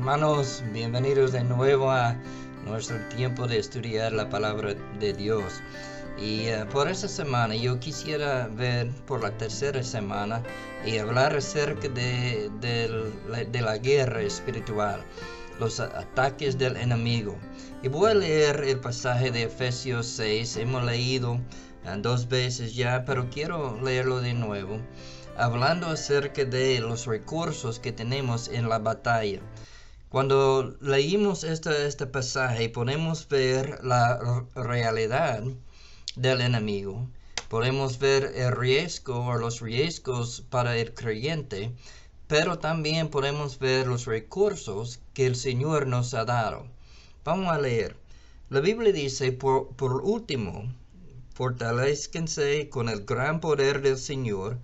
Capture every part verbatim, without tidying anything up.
Hermanos, bienvenidos de nuevo a nuestro tiempo de estudiar la palabra de Dios. Y uh, por esta semana yo quisiera ver por la tercera semana y hablar acerca de, de, de la guerra espiritual, los ataques del enemigo. Y voy a leer el pasaje de Efesios seis, hemos leído uh, dos veces ya, pero quiero leerlo de nuevo, hablando acerca de los recursos que tenemos en la batalla. Cuando leímos este, este pasaje podemos ver la realidad del enemigo, podemos ver el riesgo o los riesgos para el creyente, pero también podemos ver los recursos que el Señor nos ha dado. Vamos a leer. La Biblia dice, por, por último, fortalezcanse con el gran poder del Señor,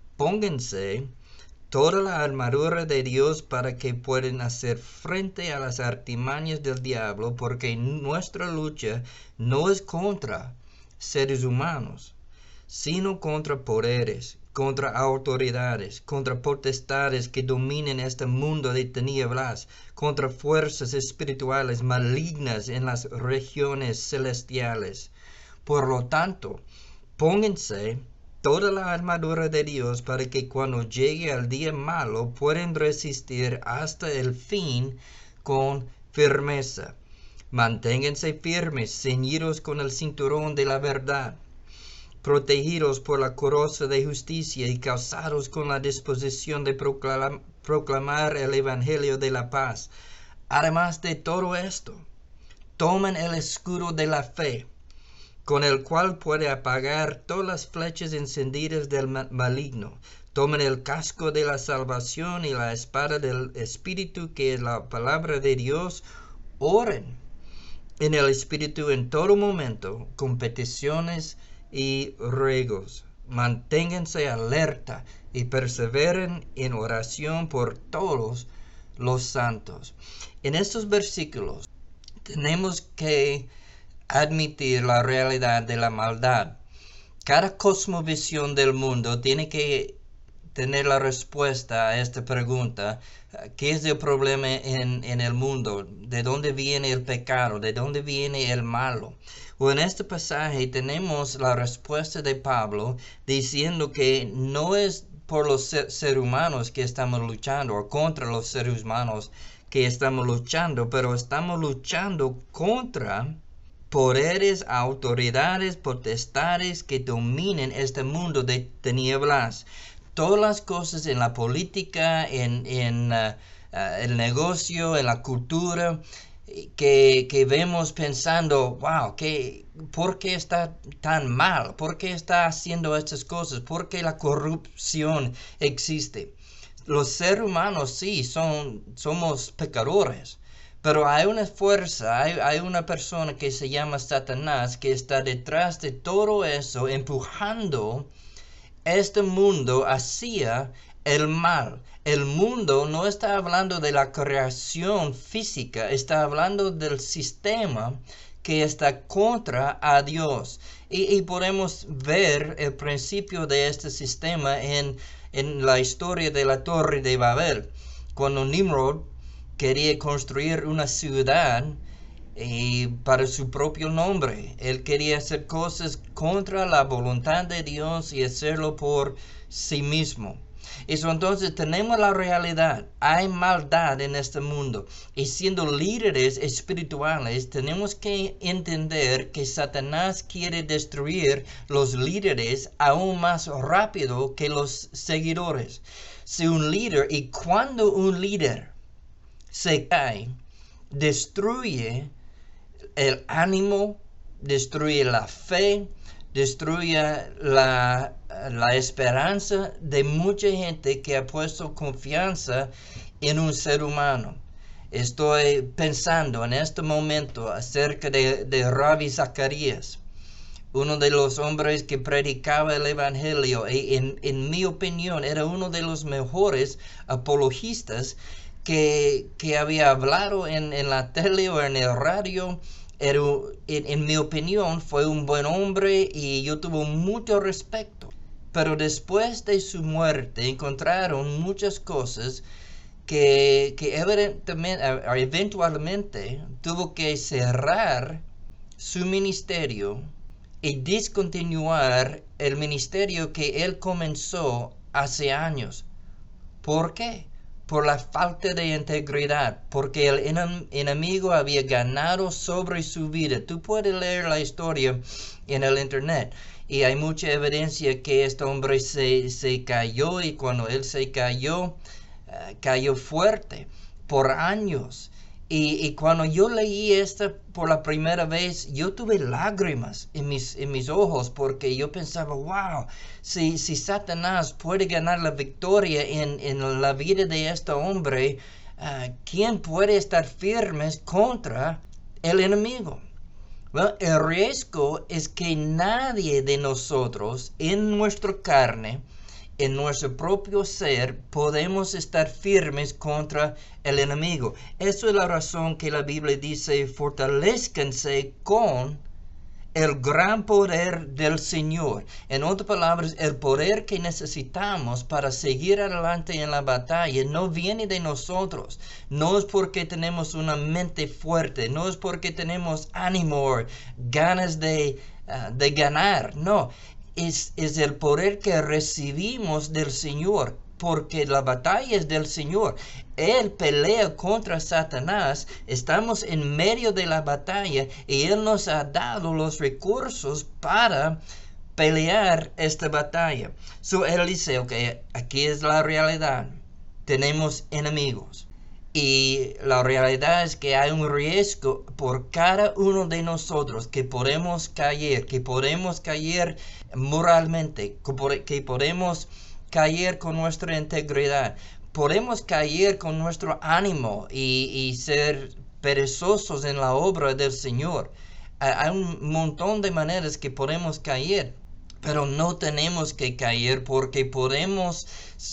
pónganse toda la armadura de Dios para que puedan hacer frente a las artimañas del diablo, porque nuestra lucha no es contra seres humanos, sino contra poderes, contra autoridades, contra potestades que dominen este mundo de tinieblas, contra fuerzas espirituales malignas en las regiones celestiales. Por lo tanto, pónganse toda la armadura de Dios para que cuando llegue el día malo puedan resistir hasta el fin con firmeza. Manténganse firmes, ceñidos con el cinturón de la verdad, protegidos por la coraza de justicia y calzados con la disposición de proclam- proclamar el evangelio de la paz. Además de todo esto, tomen el escudo de la fe, con el cual puede apagar todas las flechas encendidas del maligno. Tomen el casco de la salvación y la espada del Espíritu, que es la palabra de Dios. Oren en el Espíritu en todo momento, con peticiones y ruegos. Manténganse alerta y perseveren en oración por todos los santos. En estos versículos tenemos que admitir la realidad de la maldad. Cada cosmovisión del mundo tiene que tener la respuesta a esta pregunta: ¿qué es el problema en, en el mundo? ¿De dónde viene el pecado? ¿De dónde viene el malo? O en este pasaje tenemos la respuesta de Pablo diciendo que no es por los seres humanos que estamos luchando o contra los seres humanos que estamos luchando, pero estamos luchando contra poderes, autoridades, potestades que dominen este mundo de tinieblas. Todas las cosas en la política, en, en uh, uh, el negocio, en la cultura, que, que vemos pensando, wow, que, ¿por qué está tan mal? ¿Por qué está haciendo estas cosas? ¿Por qué la corrupción existe? Los seres humanos sí, son, somos pecadores. Pero hay una fuerza, hay, hay una persona que se llama Satanás que está detrás de todo eso, empujando este mundo hacia el mal. El mundo no está hablando de la creación física, está hablando del sistema que está contra a Dios. Y, y podemos ver el principio de este sistema en, en la historia de la Torre de Babel, cuando Nimrod quería construir una ciudad y para su propio nombre. Él quería hacer cosas contra la voluntad de Dios y hacerlo por sí mismo. Eso, entonces tenemos la realidad. Hay maldad en este mundo. Y siendo líderes espirituales, tenemos que entender que Satanás quiere destruir los líderes aún más rápido que los seguidores. Si un líder, y cuando un líder se cae, destruye el ánimo, destruye la fe, destruye la, la esperanza de mucha gente que ha puesto confianza en un ser humano. Estoy pensando en este momento acerca de, de Rabbi Zacarías, uno de los hombres que predicaba el evangelio, y en, en mi opinión era uno de los mejores apologistas Que, que había hablado en, en la tele o en el radio. Era, en, en mi opinión fue un buen hombre y yo tuve mucho respeto. Pero después de su muerte encontraron muchas cosas que, que evidentemente, eventualmente tuvo que cerrar su ministerio y discontinuar el ministerio que él comenzó hace años. ¿Por qué? Por la falta de integridad, porque el enemigo había ganado sobre su vida. Tú puedes leer la historia en el internet y hay mucha evidencia que este hombre se, se cayó, y cuando él se cayó, uh, cayó fuerte por años. Y, y cuando yo leí esto por la primera vez, yo tuve lágrimas en mis, en mis ojos, porque yo pensaba, wow, si, si Satanás puede ganar la victoria en, en la vida de este hombre, uh, ¿quién puede estar firmes contra el enemigo? Well, el riesgo es que nadie de nosotros en nuestra carne, en nuestro propio ser, podemos estar firmes contra el enemigo. Eso es la razón que la Biblia dice, fortalezcanse con el gran poder del Señor. En otras palabras, el poder que necesitamos para seguir adelante en la batalla no viene de nosotros. No es porque tenemos una mente fuerte, no es porque tenemos ánimo o ganas de, uh, de ganar, no. Es, es el poder que recibimos del Señor, porque la batalla es del Señor. Él pelea contra Satanás, estamos en medio de la batalla y Él nos ha dado los recursos para pelear esta batalla. So, Él dice, ok, aquí es la realidad, tenemos enemigos. Y la realidad es que hay un riesgo por cada uno de nosotros que podemos caer, que podemos caer moralmente, que podemos caer con nuestra integridad, podemos caer con nuestro ánimo y, y ser perezosos en la obra del Señor. Hay un montón de maneras que podemos caer, pero no tenemos que caer, porque podemos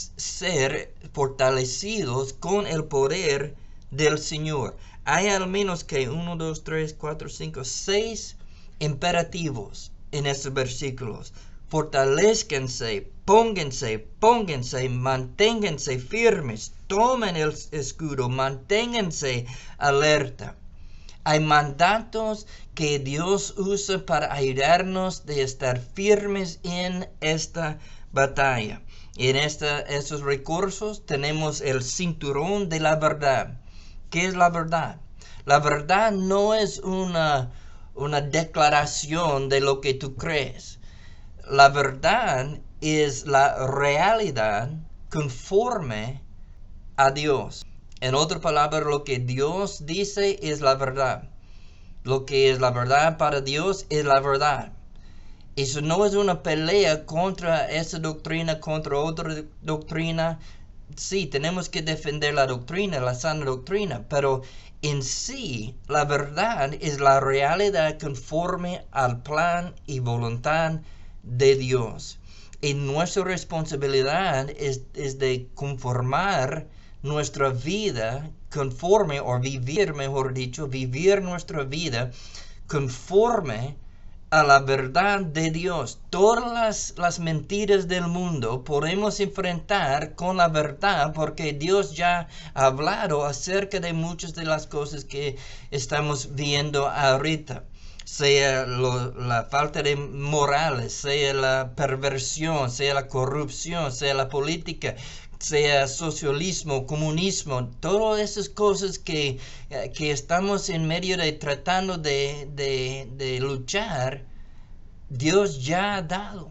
ser fortalecidos con el poder del Señor. Hay al menos que uno, dos, tres, cuatro, cinco, seis imperativos en estos versículos. Fortalezcanse, pónganse, pónganse, manténganse firmes, tomen el escudo, manténganse alerta. Hay mandatos que Dios usa para ayudarnos de estar firmes en esta batalla. Y en esta, estos recursos tenemos el cinturón de la verdad. ¿Qué es la verdad? La verdad no es una, una declaración de lo que tú crees. La verdad es la realidad conforme a Dios. En otras palabras, lo que Dios dice es la verdad. Lo que es la verdad para Dios es la verdad. Eso no es una pelea contra esa doctrina, contra otra doctrina. Sí, tenemos que defender la doctrina, la sana doctrina, pero en sí, la verdad es la realidad conforme al plan y voluntad de Dios. Y nuestra responsabilidad es, es de conformar nuestra vida conforme, o vivir, mejor dicho, vivir nuestra vida conforme a la verdad de Dios. Todas las, las mentiras del mundo podemos enfrentar con la verdad, porque Dios ya ha hablado acerca de muchas de las cosas que estamos viendo ahorita. Sea lo, la falta de morales, sea la perversión, sea la corrupción, sea la política, sea socialismo, comunismo, todas esas cosas que, que estamos en medio de tratando de, de, de luchar, Dios ya ha dado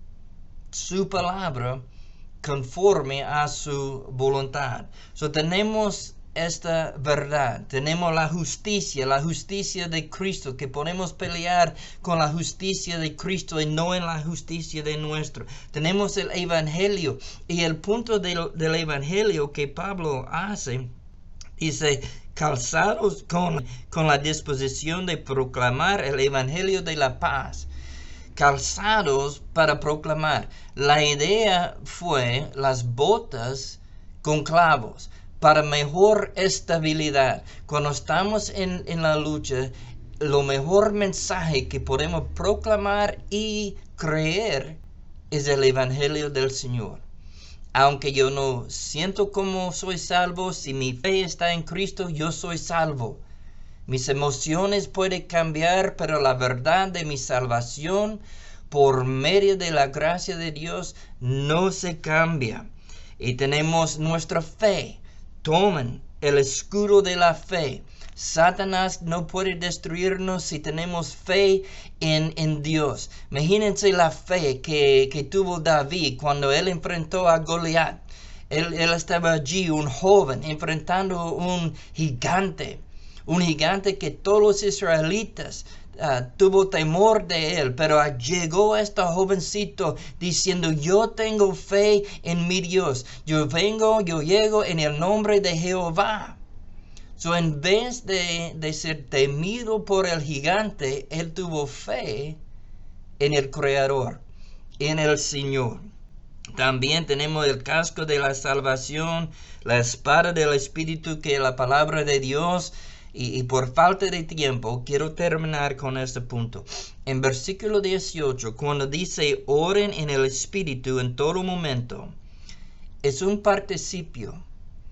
su palabra conforme a su voluntad. So, tenemos esta verdad, tenemos la justicia, la justicia de Cristo, que podemos pelear con la justicia de Cristo y no en la justicia de nuestro. Tenemos el Evangelio, y el punto del, del Evangelio que Pablo hace, dice, calzados con, con la disposición de proclamar el Evangelio de la paz. Calzados para proclamar. La idea fue las botas con clavos, para mejor estabilidad. Cuando estamos en, en la lucha, lo mejor mensaje que podemos proclamar y creer es el Evangelio del Señor. Aunque yo no siento como soy salvo, si mi fe está en Cristo, yo soy salvo. Mis emociones pueden cambiar, pero la verdad de mi salvación por medio de la gracia de Dios no se cambia. Y tenemos nuestra fe. Tomen el escudo de la fe. Satanás no puede destruirnos si tenemos fe en, en Dios. Imagínense la fe que, que tuvo David cuando él enfrentó a Goliat. Él, él estaba allí, un joven, enfrentando un gigante. Un gigante que todos los israelitas uh, tuvo temor de él. Pero llegó este jovencito diciendo, yo tengo fe en mi Dios. Yo vengo, yo llego en el nombre de Jehová. So, en vez de, de ser temido por el gigante, él tuvo fe en el Creador, en el Señor. También tenemos el casco de la salvación, la espada del Espíritu, que es la palabra de Dios. Y, y por falta de tiempo, quiero terminar con este punto. En versículo dieciocho, cuando dice, oren en el Espíritu en todo momento, es un participio.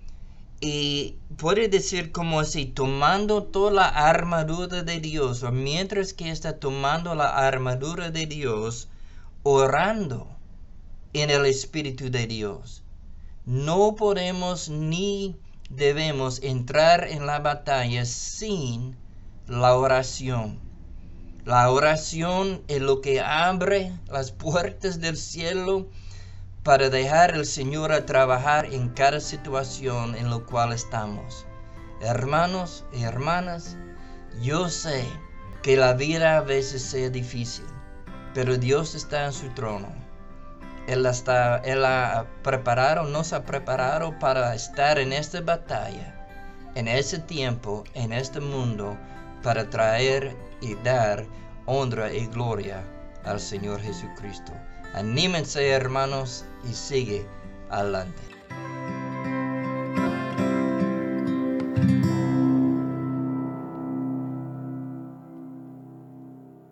Y puede decir como así, tomando toda la armadura de Dios, o mientras que está tomando la armadura de Dios, orando en el Espíritu de Dios. No podemos ni debemos entrar en la batalla sin la oración. La oración es lo que abre las puertas del cielo para dejar al Señor a trabajar en cada situación en la cual estamos. Hermanos y hermanas, yo sé que la vida a veces sea difícil, pero Dios está en su trono. Él, está, él ha preparado, nos ha preparado para estar en esta batalla, en ese tiempo, en este mundo, para traer y dar honra y gloria al Señor Jesucristo. Anímense, hermanos, y sigue adelante.